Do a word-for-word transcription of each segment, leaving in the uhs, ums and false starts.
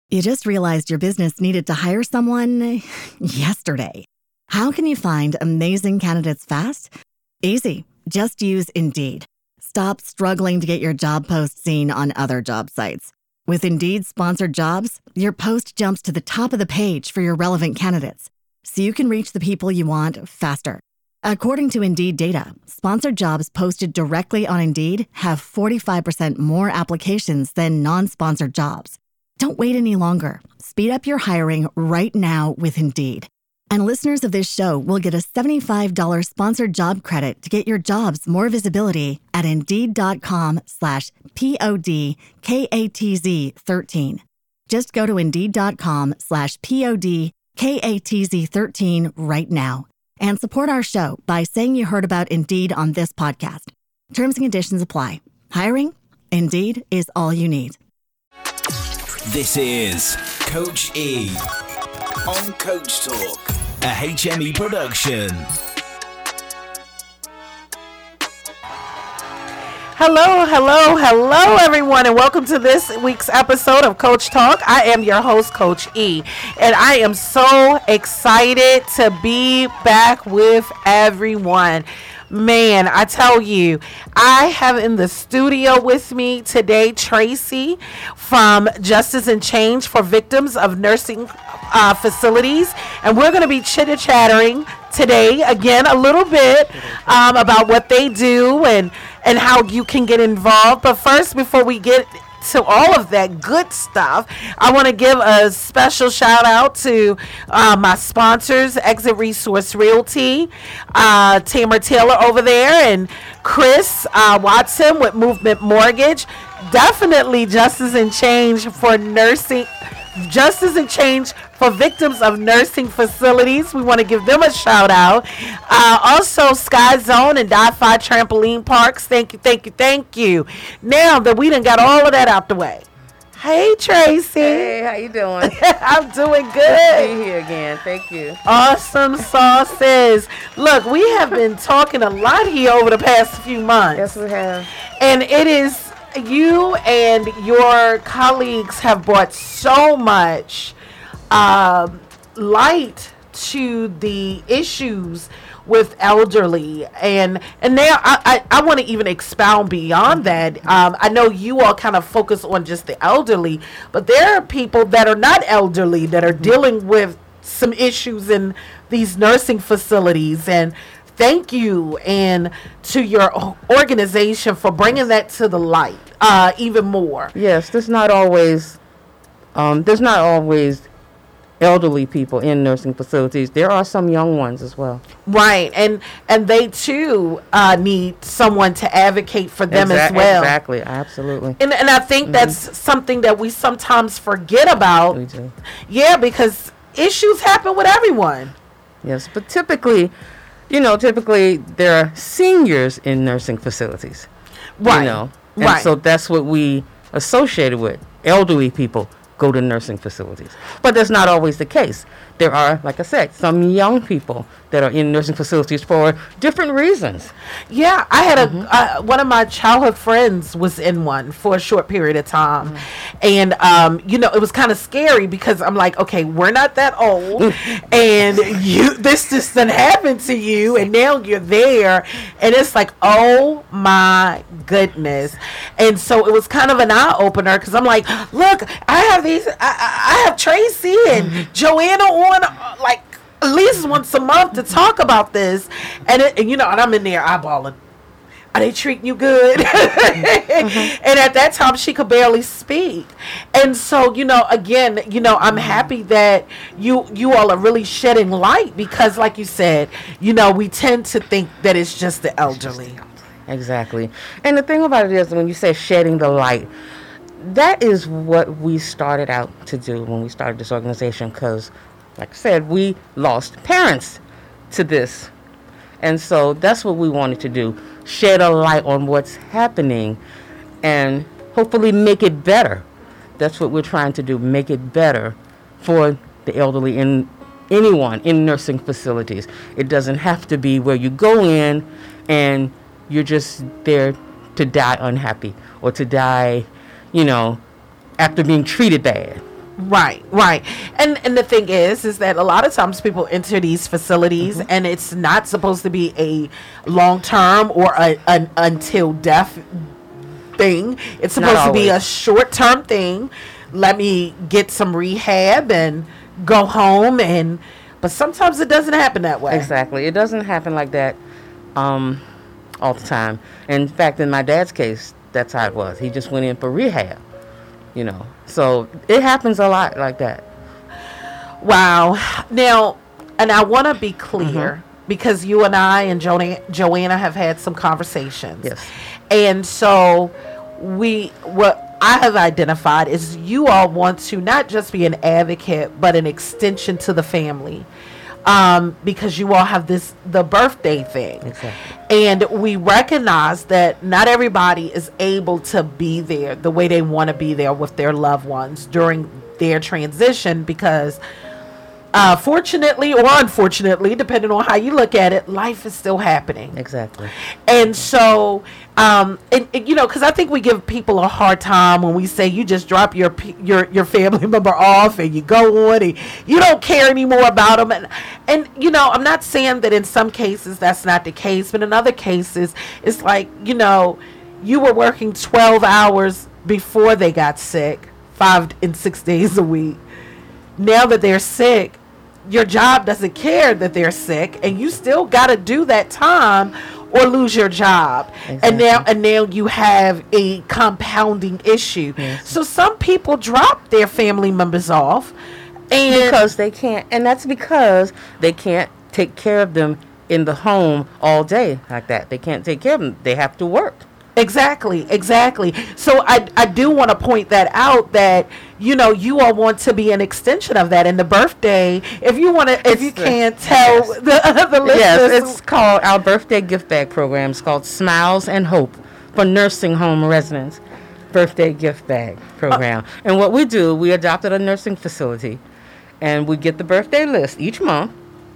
You just realized your business needed to hire someone yesterday. How can you find amazing candidates fast? Easy. Just use Indeed. Stop struggling to get your job post seen on other job sites. With Indeed sponsored jobs, your post jumps to the top of the page for your relevant candidates, so you can reach the people you want faster. According to Indeed data, sponsored jobs posted directly on Indeed have forty-five percent more applications than non-sponsored jobs. Don't wait any longer. Speed up your hiring right now with Indeed. And listeners of this show will get a seventy-five dollars sponsored job credit to get your jobs more visibility at Indeed.com slash P-O-D-K-A-T-Z 13. Just go to Indeed.com slash P-O-D-K-A-T-Z 13 right now and support our show by saying you heard about Indeed on this podcast. Terms and conditions apply. Hiring? Indeed is all you need. This is Coach E on Coach Talk, a H M E production. Hello, hello, hello, everyone, and welcome to this week's episode of Coach Talk. I am your host, Coach E, and I am so excited to be back with everyone. Man, I tell you, I have in the studio with me today Tracy from Justice and Change for Victims of Nursing uh, Facilities, and we're going to be chitter-chattering today again a little bit um, about what they do and and how you can get involved. But first, before we get to all of that good stuff, I want to give a special shout out to uh, my sponsors, Exit Resource Realty, uh, Tamara Taylor over there, and Chris uh, Watson with Movement Mortgage. Definitely Justice and Change for nursing, Justice and Change for Victims of Nursing Facilities. We want to give them a shout out. Uh, also, Sky Zone and Di-Fi Trampoline Parks. Thank you, thank you, thank you. Now that we done got all of that out the way. Hey, Tracy. Hey, how you doing? I'm doing good. Good to be here again. Thank you. Awesome sauces. Look, we have been talking a lot here over the past few months. Yes, we have. And it is you and your colleagues have brought so much um, light to the issues with elderly, and and now I, I, I want to even expound beyond that. Um, I know you all kind of focus on just the elderly, but there are people that are not elderly that are dealing with some issues in these nursing facilities, and thank you and to your organization for bringing that to the light uh, even more. Yes, there's not always um, there's not always elderly people in nursing facilities. There are some young ones as well. Right, and and they too uh, need someone to advocate for them Exa- as well. Exactly, absolutely. And and I think mm-hmm. that's something that we sometimes forget about. We do. Yeah, because issues happen with everyone. Yes, but typically, you know, typically there are seniors in nursing facilities. Right. You know, and right. so that's what we associated with. Elderly people go to nursing facilities. But that's not always the case. There are, like I said, some young people that are in nursing facilities for different reasons. Yeah, I had mm-hmm. a uh, one of my childhood friends was in one for a short period of time, mm-hmm. and um, you know, it was kind of scary because I'm like, okay, we're not that old, and you this just done happened to you, and now you're there, and it's like, oh my goodness, and so it was kind of an eye opener because I'm like, look, I have these, I, I have Tracy and mm-hmm. Joanna on, uh, like. At least once a month to talk about this, and, it, and you know, and I'm in there eyeballing. Are they treating you good? mm-hmm. And at that time, she could barely speak. And so, you know, again, you know, I'm happy that you you all are really shedding light because, like you said, you know, we tend to think that it's just the elderly. Exactly. And the thing about it is, when you say shedding the light, that is what we started out to do when we started this organization, because like I said, we lost parents to this. And so that's what we wanted to do, shed a light on what's happening and hopefully make it better. That's what we're trying to do, make it better for the elderly and anyone in nursing facilities. It doesn't have to be where you go in and you're just there to die unhappy or to die, you know, after being treated bad. Right, right. And and the thing is, is that a lot of times people enter these facilities mm-hmm. and it's not supposed to be a long-term or a, an until death thing. It's supposed to be a short-term thing. Let me get some rehab and go home. And but sometimes it doesn't happen that way. Exactly. It doesn't happen like that um, all the time. In fact, in my dad's case, that's how it was. He just went in for rehab. You know, so it happens a lot like that. Wow. Now, and I want to be clear mm-hmm. because you and I and jo- Joanna have had some conversations. Yes. And so we, what I have identified is you all want to not just be an advocate, but an extension to the family. Um, because you all have this, the birthday thing. Exactly. And we recognize that not everybody is able to be there the way they want to be there with their loved ones during their transition because uh, fortunately or unfortunately, depending on how you look at it, life is still happening. Exactly. And so, um, and, and, you know, because I think we give people a hard time when we say you just drop your your your family member off and you go on and you don't care anymore about them. And, and you know, I'm not saying that in some cases that's not the case, but in other cases, it's like, you know, you were working twelve hours before they got sick, five and six days a week. Now that they're sick, your job doesn't care that they're sick, and you still got to do that time or lose your job. Exactly. And now and now you have a compounding issue. Yes. So some people drop their family members off and because they can't, and that's because they can't take care of them in the home all day like that. They can't take care of them. They have to work. Exactly, exactly. So I, I do want to point that out that, you know, you all want to be an extension of that. And the birthday, if you want to, if it's you the, can't tell yes. the, the listeners. Yes, it's called, our birthday gift bag program is called Smiles and Hope for Nursing Home Residents Birthday Gift Bag Program. Uh, and what we do, we adopted a nursing facility and we get the birthday list each month.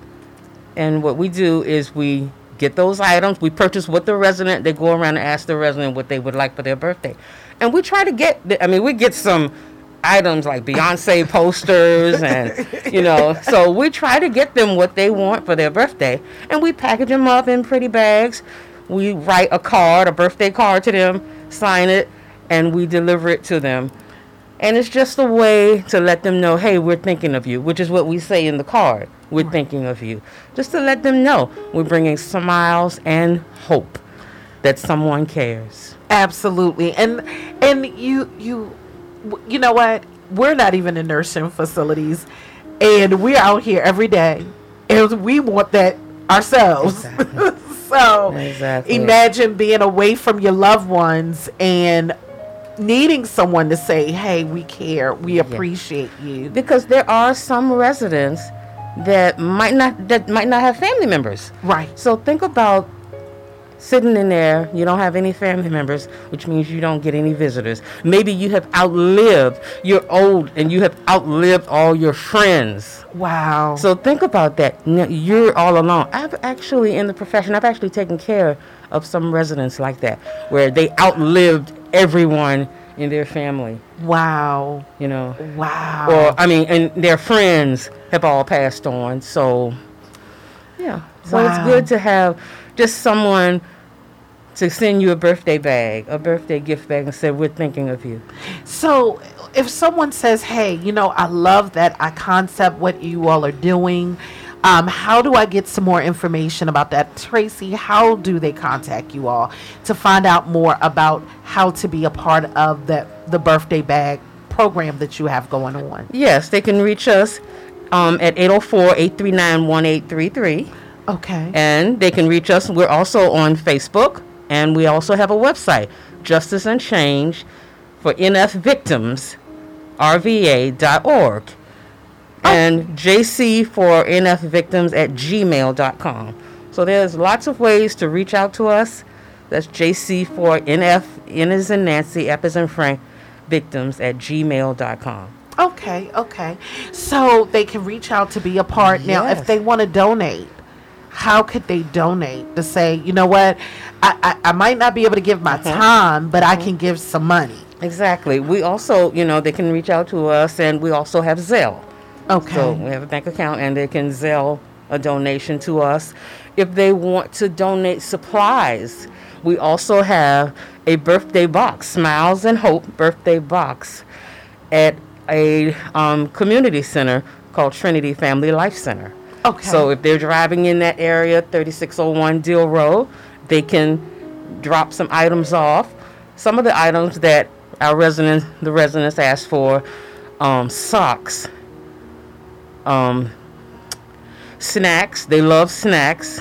And what we do is we get those items. We purchase with the resident. They go around and ask the resident what they would like for their birthday. And we try to get, the, I mean, we get some items like Beyonce posters and, you know, so we try to get them what they want for their birthday. And we package them up in pretty bags. We write a card, a birthday card to them, sign it, and we deliver it to them. And it's just a way to let them know, hey, we're thinking of you, which is what we say in the card. We're right. thinking of you. Just to let them know we're bringing smiles and hope that someone cares. Absolutely. And and you you you know what? We're not even in nursing facilities, and we're out here every day, and we want that ourselves. Exactly. So exactly. Imagine being away from your loved ones and needing someone to say, hey, we care, we appreciate yeah. you. Because there are some residents that might not that might not have family members. Right. So think about sitting in there, you don't have any family members, which means you don't get any visitors. Maybe you have outlived, you're old and you have outlived all your friends. Wow. So think about that. You're all alone. I've actually, in the profession, I've actually taken care of some residents like that, where they outlived everyone in their family. Wow. You know. Wow. Or, I mean, and their friends have all passed on. So, yeah. So wow. It's good to have just someone to send you a birthday bag, a birthday gift bag, and say, we're thinking of you. So if someone says, hey, you know, I love that, I concept what you all are doing, um, how do I get some more information about that? Tracy, how do they contact you all to find out more about how to be a part of the, the birthday bag program that you have going on? Yes, they can reach us um, at eight oh four, eight three nine, one eight three three. Okay. And they can reach us. We're also on Facebook, and we also have a website, Justice and Change for N F Victims, R V A dot org. Oh. And J C for N F Victims at gmail dot com. So there's lots of ways to reach out to us. That's J C for N F, N as in Nancy, F as in Frank, Victims at gmail dot com. Okay, okay. So they can reach out to be a part. Yes. Now, if they want to donate, how could they donate to say, you know what, I, I, I might not be able to give my mm-hmm. time, but mm-hmm. I can give some money? Exactly. We also, you know, they can reach out to us, and we also have Zelle. Okay. So we have a bank account, and they can Zelle a donation to us. If they want to donate supplies, we also have a birthday box, Smiles and Hope birthday box, at a um, community center called Trinity Family Life Center. Okay. So if they're driving in that area, thirty-six oh one Deal Road, they can drop some items off. Some of the items that our residents, the residents asked for, um, socks, um, snacks. They love snacks.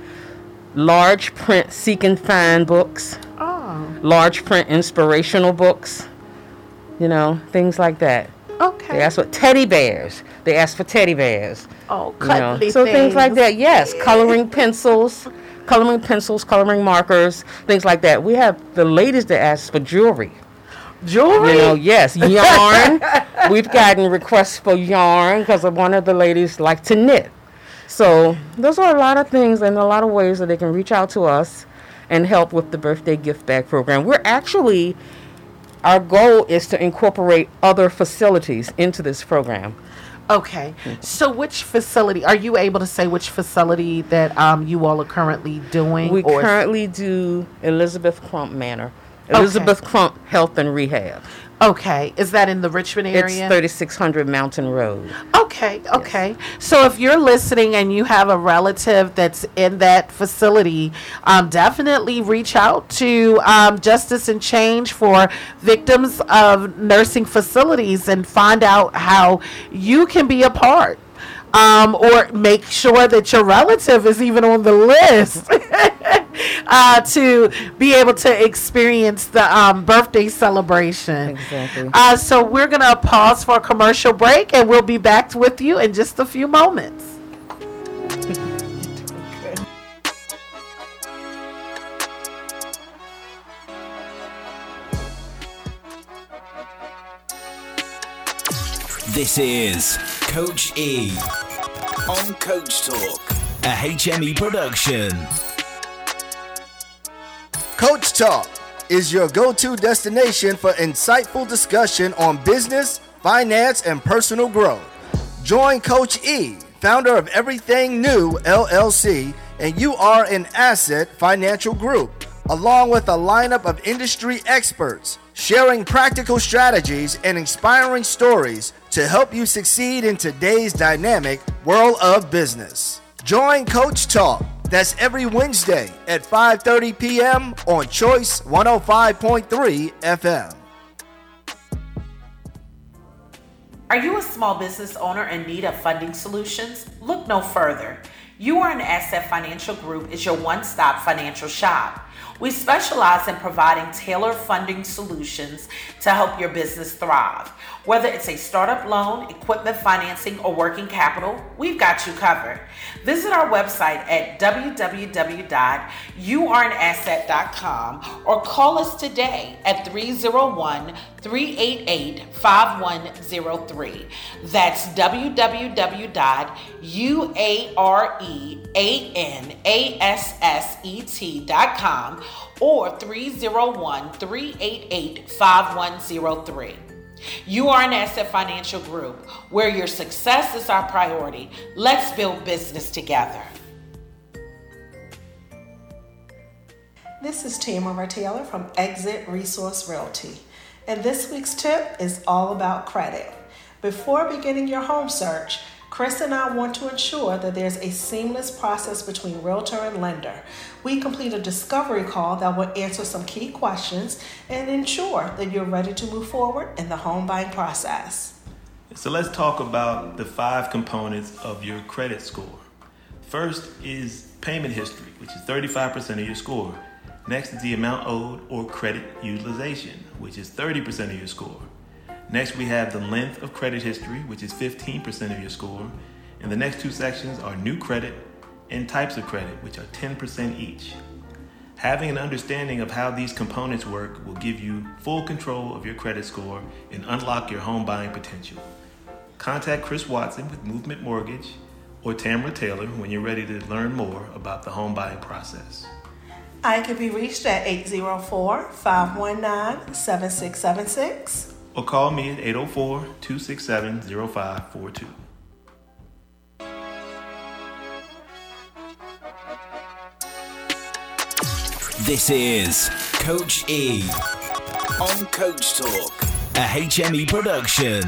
Large print Seek and Find books. Oh. Large print inspirational books. You know, things like that. Okay. They asked for teddy bears. They asked for teddy bears. Oh, You know, cuddly so things like things. that. Yes, coloring pencils, coloring pencils, coloring markers, things like that. We have the ladies that ask for jewelry. Jewelry? You know, yes, yarn. We've gotten requests for yarn because one of the ladies like to knit. So those are a lot of things and a lot of ways that they can reach out to us and help with the birthday gift bag program. We're actually, our goal is to incorporate other facilities into this program. Okay. So which facility, are you able to say which facility that um, you all are currently doing? We or- currently do Elizabeth Crump Manor. Elizabeth Crump Health and Rehab. Okay. Is that in the Richmond area? It's thirty-six hundred Mountain Road. Okay, okay. So if you're listening and you have a relative that's in that facility, um, definitely reach out to um, Justice and Change for victims of nursing facilities and find out how you can be a part. Um, or make sure that your relative is even on the list uh, to be able to experience the um, birthday celebration. Exactly. Uh, so we're going to pause for a commercial break, and we'll be back with you in just a few moments. This is Coach E on Coach Talk, a H M E production. Coach Talk is your go-to destination for insightful discussion on business, finance, and personal growth. Join Coach E, founder of Everything New L L C, and You Are an Asset Financial Group, along with a lineup of industry experts, sharing practical strategies and inspiring stories to help you succeed in today's dynamic world of business. Join Coach Talk. That's every Wednesday at five thirty p.m. on Choice one oh five point three F M. Are you a small business owner in need of funding solutions? Look no further. You Are an Asset Financial Group is your one-stop financial shop. We specialize in providing tailored funding solutions to help your business thrive. Whether it's a startup loan, equipment financing, or working capital, we've got you covered. Visit our website at w w w dot you are an asset dot com or call us today at three oh one, three eight eight, five one oh three. That's w w w dot you are an asset dot com or three oh one, three eight eight, five one oh three. You Are an Asset Financial Group, where your success is our priority. Let's build business together. This is Tamara Taylor from Exit Resource Realty, and this week's tip is all about credit. Before beginning your home search, Chris and I want to ensure that there's a seamless process between realtor and lender. We complete a discovery call that will answer some key questions and ensure that you're ready to move forward in the home buying process. So let's talk about the five components of your credit score. First is payment history, which is thirty-five percent of your score. Next is the amount owed or credit utilization, which is thirty percent of your score. Next, we have the length of credit history, which is fifteen percent of your score. And the next two sections are new credit and types of credit, which are ten percent each. Having an understanding of how these components work will give you full control of your credit score and unlock your home buying potential. Contact Chris Watson with Movement Mortgage or Tamara Taylor when you're ready to learn more about the home buying process. I can be reached at eight zero four, five one nine, seven six seven six. Or call me at eight oh four, two six seven, oh five four two. This is Coach E on Coach Talk, a H M E production.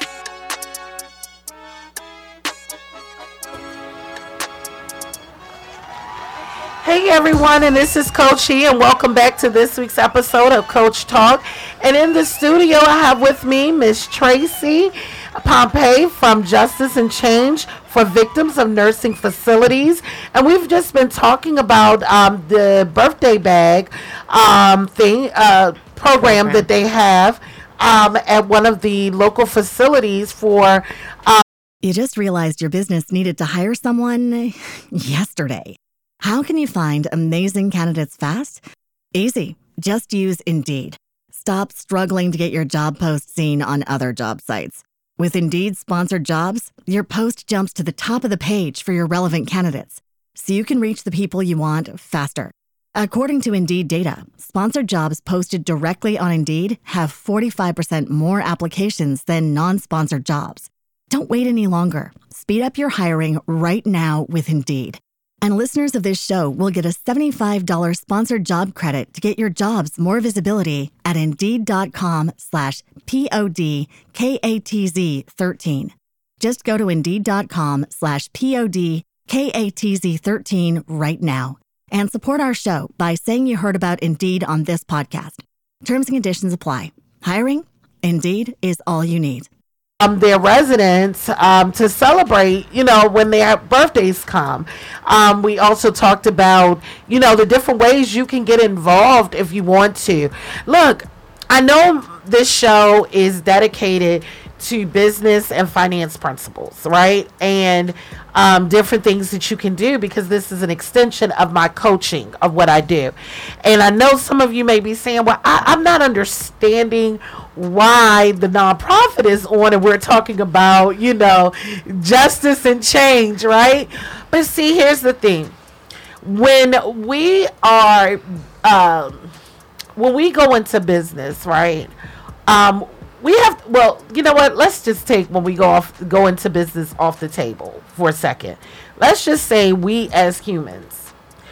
Hey everyone, and this is Coach E, and welcome back to this week's episode of Coach Talk. And in the studio, I have with me Miss Tracy Pompey from Justice and Change for Victims of Nursing Facilities. And we've just been talking about um, the birthday bag um, thing, uh, program that they have um, at one of the local facilities for... Um, you just realized your business needed to hire someone yesterday. How can you find amazing candidates fast? Easy. Just use Indeed. Stop struggling to get your job post seen on other job sites. With Indeed sponsored jobs, your post jumps to the top of the page for your relevant candidates, so you can reach the people you want faster. According to Indeed data, sponsored jobs posted directly on Indeed have forty-five percent more applications than non-sponsored jobs. Don't wait any longer. Speed up your hiring right now with Indeed. And listeners of this show will get a seventy-five dollars sponsored job credit to get your jobs more visibility at Indeed.com slash P-O-D-K-A-T-Z 13. Just go to Indeed.com slash P-O-D-K-A-T-Z 13 right now and support our show by saying you heard about Indeed on this podcast. Terms and conditions apply. Hiring? Indeed is all you need. Um, their residents um, to celebrate, you know, when their birthdays come. Um, we also talked about, you know, the different ways you can get involved if you want to. Look, I know this show is dedicated to business and finance principles, right? And um, different things that you can do, because this is an extension of my coaching of what I do. And I know some of you may be saying, well, I, I'm not understanding why the nonprofit is on and we're talking about, you know, justice and change, right? But see, here's the thing. When we are, um, when we go into business, right, um, we have, well, you know what? Let's just take when we go off, go into business off the table for a second. Let's just say we as humans,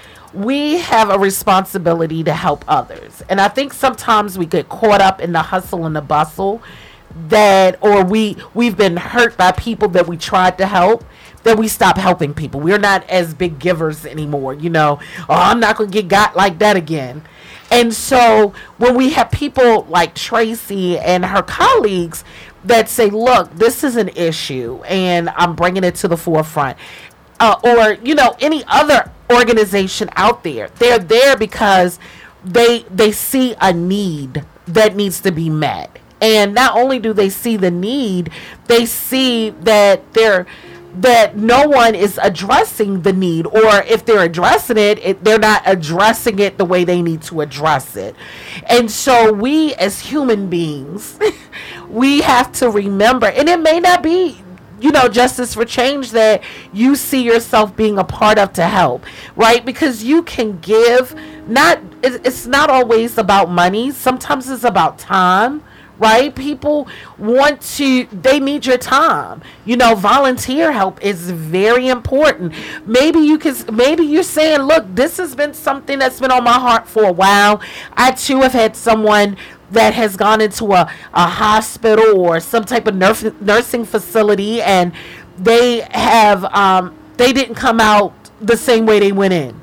we have a responsibility to help others. And I think sometimes we get caught up in the hustle and the bustle that, or we, we've been hurt by people that we tried to help, that we stop helping people. We're not as big givers anymore, you know. Oh, I'm not going to get got like that again. And so when we have people like Tracy and her colleagues that say, look, this is an issue and I'm bringing it to the forefront, uh, or, you know, any other organization out there, they're there because they they see a need that needs to be met. And not only do they see the need, they see that they're that no one is addressing the need, or if they're addressing it, it, they're not addressing it the way they need to address it. And so we as human beings, we have to remember, and it may not be, you know, Justice for Change that you see yourself being a part of to help, right? Because you can give, not, it's not always about money. Sometimes it's about time. Right? People want to, they need your time. You know, volunteer help is very important. Maybe you can, maybe you're saying, look, this has been something that's been on my heart for a while. I too have had someone that has gone into a, a hospital or some type of nurse, nursing facility, and they have, um, they didn't come out the same way they went in.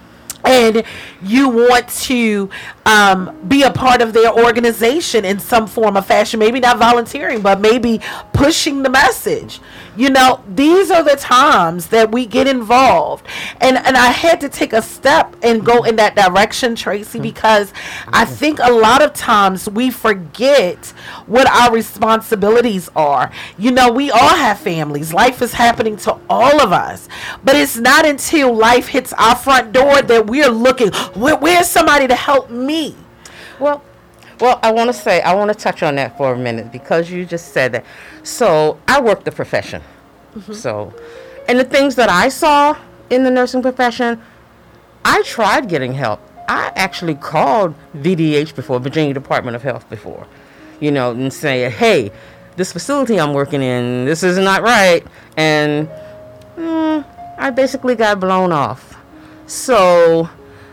And you want to um, be a part of their organization in some form or fashion, maybe not volunteering, but maybe pushing the message. You know, these are the times that we get involved. And and I had to take a step and go in that direction, Tracy, because I think a lot of times we forget what our responsibilities are. You know, we all have families. Life is happening to all of us. But it's not until life hits our front door that we're looking, where, where's somebody to help me? Well, well, I want to say, I want to touch on that for a minute, because you just said that. So I work the profession. Mm-hmm. So, and the things that I saw in the nursing profession, I tried getting help. I actually called V D H before, Virginia Department of Health before, you know, and say, hey, this facility I'm working in, this is not right. And mm, I basically got blown off. So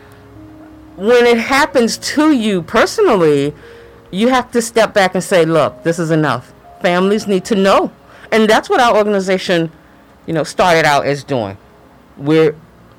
when it happens to you personally, you have to step back and say, look, this is enough. Families need to know. And that's what our organization, you know, started out as doing. We're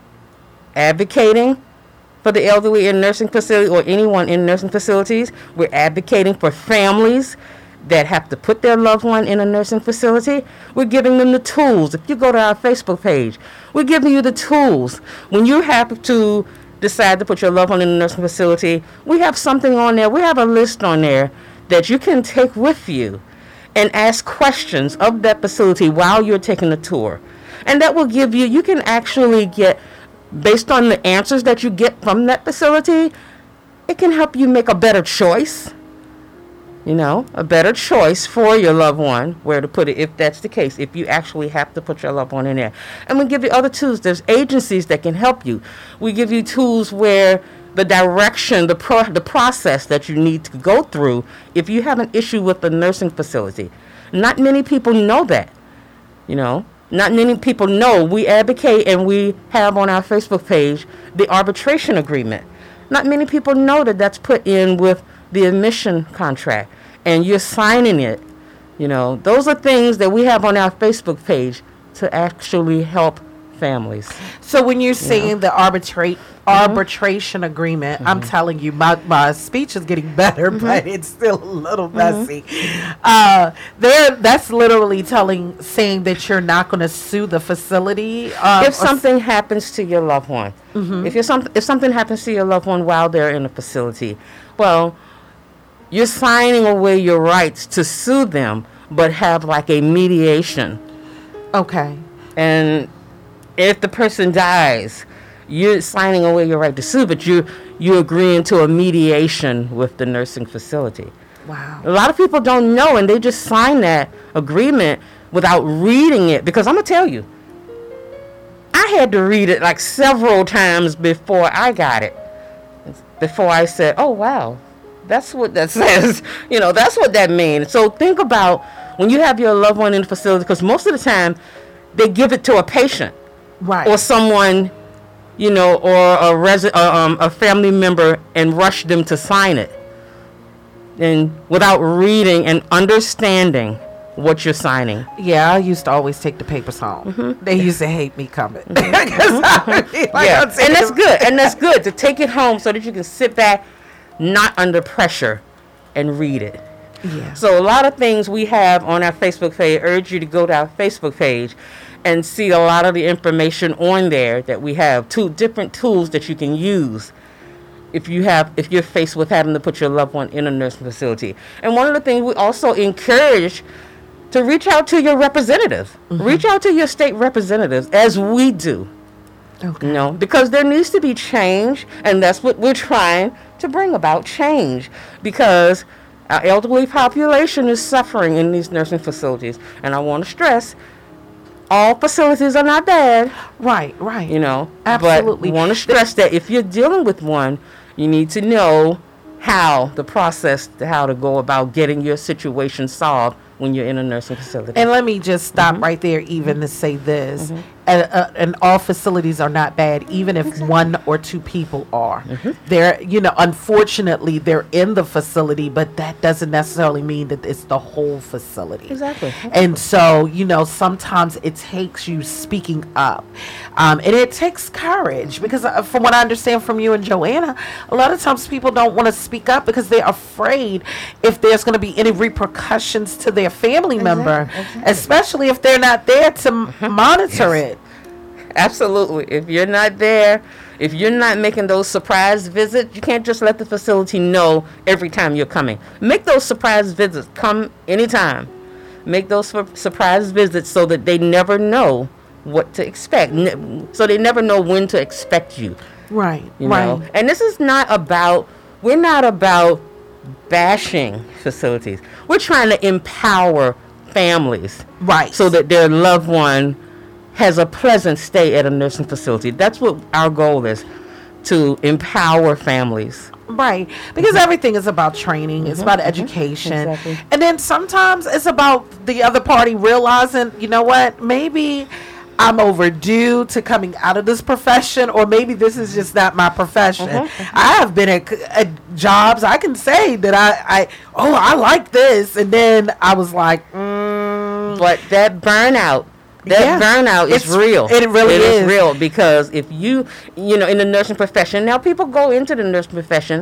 advocating for the elderly in nursing facilities or anyone in nursing facilities. We're advocating for families that have to put their loved one in a nursing facility. We're giving them the tools. If you go to our Facebook page, we're giving you the tools. When you have to decide to put your loved one in a nursing facility, we have something on there. We have a list on there that you can take with you and ask questions of that facility while you're taking the tour. And that will give you, you can actually get, based on the answers that you get from that facility, it can help you make a better choice. You know, a better choice for your loved one, where to put it, if that's the case, if you actually have to put your loved one in there. And we give you other tools. There's agencies that can help you. We give you tools where the direction, the pro- the process that you need to go through if you have an issue with the nursing facility. Not many people know that, you know. Not many people know. We advocate and we have on our Facebook page the arbitration agreement. Not many people know that that's put in with the admission contract, and you're signing it. You know, those are things that we have on our Facebook page to actually help families. So when you're saying Yeah. the arbitrate Mm-hmm. arbitration agreement, I'm telling you, my, my speech is getting better, Mm-hmm. but it's still a little messy. Uh, there, that's literally telling, saying that you're not going to sue the facility. Um, If something happens to your loved one, if you're some, if something happens to your loved one while they're in a facility, well, you're signing away your rights to sue them, but have like a mediation. Okay. And if the person dies, you're signing away your right to sue, but you you're agreeing to a mediation with the nursing facility. Wow. A lot of people don't know, and they just sign that agreement without reading it. Because I'm gonna tell you, I had to read it like several times before I got it. Before I said, "Oh wow, that's what that says." You know, that's what that means. So think about when you have your loved one in the facility, because most of the time they give it to a patient, Right. or someone, you know, or a resi- uh, um, a family member, and rush them to sign it, and without reading and understanding what you're signing. Yeah, I used to always take the papers home. They used to hate me coming. Yeah, and that's good, and that's good to take it home so that you can sit back, not under pressure, and read it. Yeah. So a lot of things we have on our Facebook page. I urge you to go to our Facebook page and see a lot of the information on there that we have. Two different tools that you can use if you have if you're faced with having to put your loved one in a nursing facility. And one of the things we also encourage to reach out to your representative. Mm-hmm. Reach out to your state representatives, as we do. Okay. You know, because there needs to be change, and that's what we're trying to bring about, change. Because our elderly population is suffering in these nursing facilities. And I want to stress, all facilities are not bad. Right, right. You know, Absolutely. But we want to stress that if you're dealing with one, you need to know how, the process, how to go about getting your situation solved when you're in a nursing facility. And let me just stop Mm-hmm. right there, even to say this. And, uh, and all facilities are not bad, even if one or two people are. Mm-hmm. They're, you know, unfortunately, they're in the facility, but that doesn't necessarily mean that it's the whole facility. Exactly. And so, you know, sometimes it takes you speaking up. Um, and it takes courage, because uh, from what I understand from you and Joanna, a lot of times people don't want to speak up because they're afraid if there's going to be any repercussions to their family member, exactly. especially if they're not there to m- monitor Yes. it. Absolutely. If you're not there, if you're not making those surprise visits, you can't just let the facility know every time you're coming. Make those surprise visits. Come anytime. Make those sur- surprise visits so that they never know what to expect. Ne- so they never know when to expect you. Right, You right. know? And this is not about, we're not about bashing facilities. We're trying to empower families. Right. So that their loved one has a pleasant stay at a nursing facility. That's what our goal is. to empower families. Right, because mm-hmm. everything is about training. Mm-hmm. It's about education. Mm-hmm. Exactly. And then sometimes it's about the other party realizing, you know what, maybe I'm overdue to coming out of this profession, or maybe this is just not my profession. Mm-hmm. I have been at, at jobs, I can say that I, I, oh, I like this. And then I was like, mm. But that burnout, that yeah. burnout is it's, real. It really it is. is real, because if you, you know, in the nursing profession, now people go into the nursing profession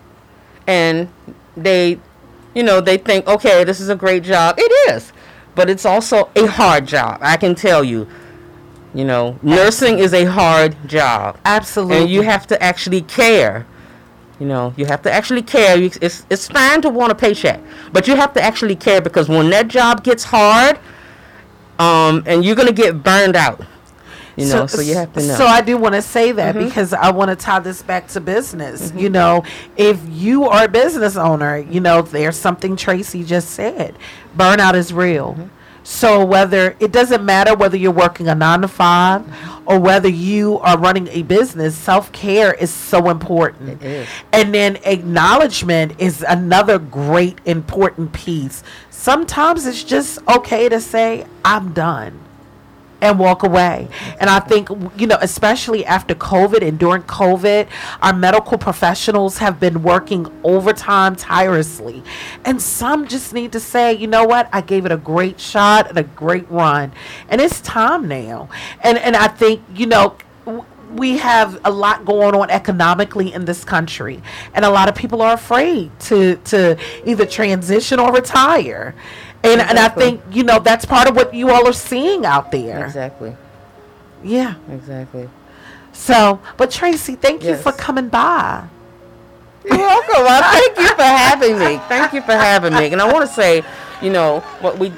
and they, you know, they think, okay, this is a great job. It is, but it's also a hard job. I can tell you, you know, nursing is a hard job. Absolutely. And you have to actually care. You know, you have to actually care. It's, it's fine to want a paycheck, but you have to actually care, because when that job gets hard, Um, and you're going to get burned out, you know, so, so you have to know. So I do want to say that mm-hmm. because I want to tie this back to business. Mm-hmm. You know, if you are a business owner, you know, there's something Tracy just said. Burnout is real. Mm-hmm. So whether it doesn't matter whether you're working a nine to five or whether you are running a business, self-care is so important. It is. And then acknowledgement is another great important piece. Sometimes it's just okay to say, I'm done, and walk away. And I think, you know, especially after COVID and during COVID, our medical professionals have been working overtime tirelessly. And some just need to say, you know what, I gave it a great shot and a great run. And it's time now. And, and I think, you know, w- we have a lot going on economically in this country, and a lot of people are afraid to to either transition or retire. And exactly. and I think, you know, that's part of what you all are seeing out there. Exactly. Yeah. Exactly. So, but Tracy, thank yes. you for coming by. You're welcome. Well, thank you for having me. Thank you for having me. And I want to say, you know, what we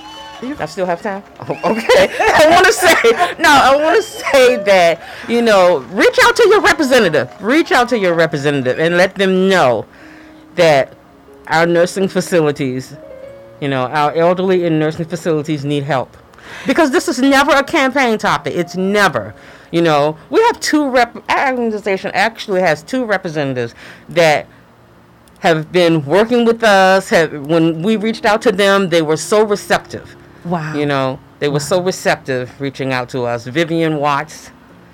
I still have time? Oh, okay. I want to say, no, I want to say that, you know, reach out to your representative. Reach out to your representative and let them know that our nursing facilities, you know, our elderly in nursing facilities need help. Because this is never a campaign topic. It's never. You know, we have two rep. Our organization actually has two representatives that have been working with us. Have, when we reached out to them, they were so receptive. Wow. You know, they were so receptive reaching out to us. Vivian Watts,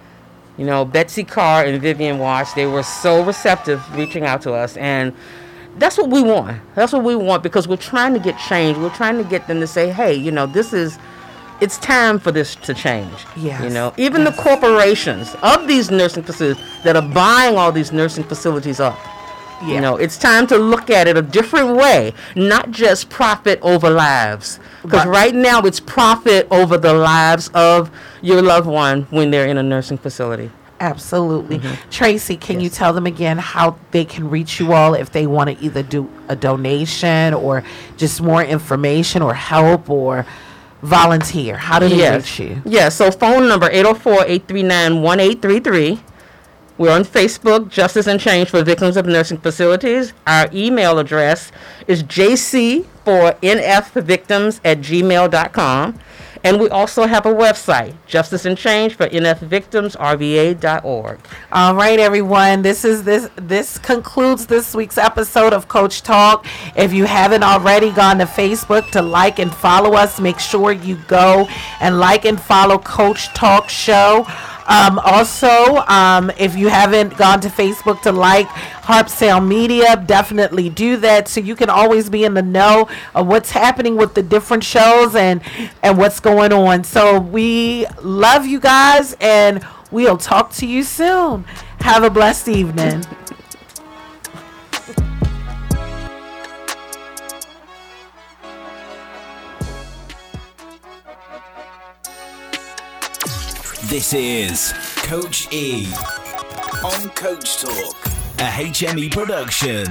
you know, Betsy Carr and Vivian Watts, they were so receptive reaching out to us. And that's what we want. That's what we want, because we're trying to get change. We're trying to get them to say, hey, you know, this is, it's time for this to change. Yes. You know, even yes. the corporations of these nursing facilities that are buying all these nursing facilities up. Yeah. You know, it's time to look at it a different way, not just profit over lives. Because right. right now it's profit over the lives of your loved one when they're in a nursing facility. Absolutely. Mm-hmm. Tracy, can yes. you tell them again how they can reach you all if they want to either do a donation or just more information or help or volunteer? How do they yes. reach you? Yeah, so phone number eight oh four, eight three nine, one eight three three. We're on Facebook, Justice and Change for Victims of Nursing Facilities. Our email address is j c for n f victims at gmail dot com. And we also have a website, Justice and Change for N F Victims, R V A dot org. All right, everyone. This is this this concludes this week's episode of Coach Talk. If you haven't already gone to Facebook to like and follow us, make sure you go and like and follow Coach Talk Show. Um, also, um, if you haven't gone to Facebook to like Harp Sound Media, definitely do that so you can always be in the know of what's happening with the different shows and, and what's going on. So we love you guys, and we'll talk to you soon. Have a blessed evening. This is Coach E on Coach Talk, a H M E production.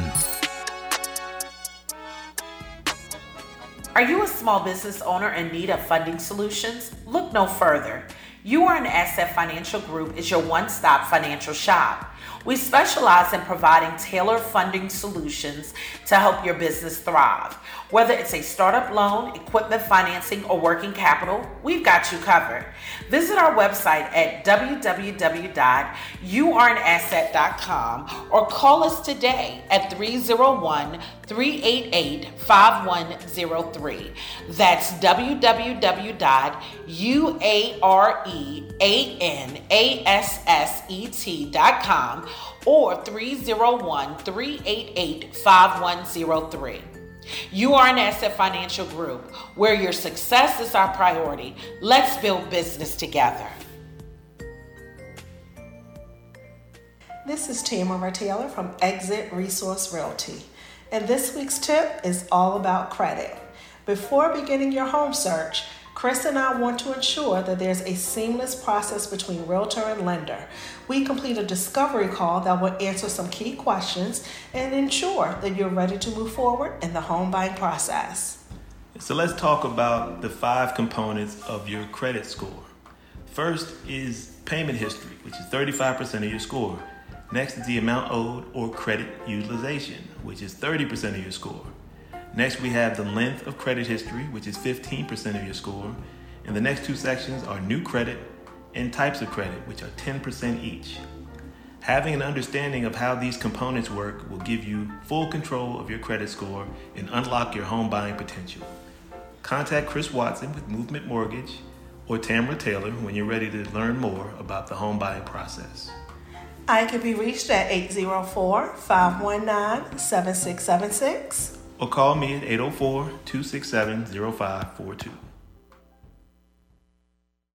Are you a small business owner in need of funding solutions? Look no further. You Are an Asset Financial Group is your one-stop financial shop. We specialize in providing tailored funding solutions to help your business thrive. Whether it's a startup loan, equipment financing, or working capital, we've got you covered. Visit our website at w w w dot you are an asset dot com or call us today at three oh one, three eight eight, five one oh three. That's w w w dot you are an asset dot com or three oh one, three eight eight, five one oh three. You Are an Asset Financial Group, where your success is our priority. Let's build business together. This is Tamara Taylor from Exit Resource Realty, and this week's tip is all about credit. Before beginning your home search, Chris and I want to ensure that there's a seamless process between realtor and lender. We complete a discovery call that will answer some key questions and ensure that you're ready to move forward in the home buying process. So let's talk about the five components of your credit score. First is payment history, which is thirty-five percent of your score. Next is the amount owed or credit utilization, which is thirty percent of your score. Next, we have the length of credit history, which is fifteen percent of your score. And the next two sections are new credit and types of credit, which are ten percent each. Having an understanding of how these components work will give you full control of your credit score and unlock your home buying potential. Contact Chris Watson with Movement Mortgage or Tamara Taylor when you're ready to learn more about the home buying process. I can be reached at eight oh four, five one nine, seven six seven six. Or call me at eight oh four, two six seven, oh five four two.